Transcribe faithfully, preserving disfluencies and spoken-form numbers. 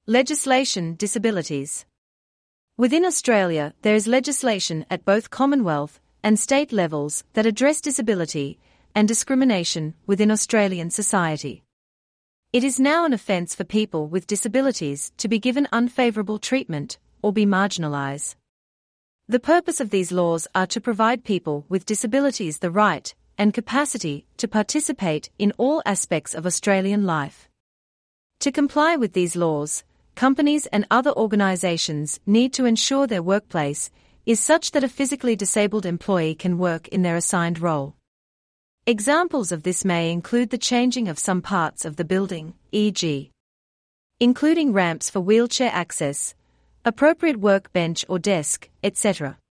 Legislation, disabilities. Within Australia, there is legislation at both Commonwealth and state levels that address disability and discrimination within Australian society. It is now an offence for people with disabilities to be given unfavourable treatment or be marginalised. The purpose of these laws are to provide people with disabilities the right and capacity to participate in all aspects of Australian life. To comply with these laws, companies and other organisations need to ensure their workplace is such that a physically disabled employee can work in their assigned role. Examples of this may include the changing of some parts of the building, for example, including ramps for wheelchair access, appropriate workbench or desk, et cetera.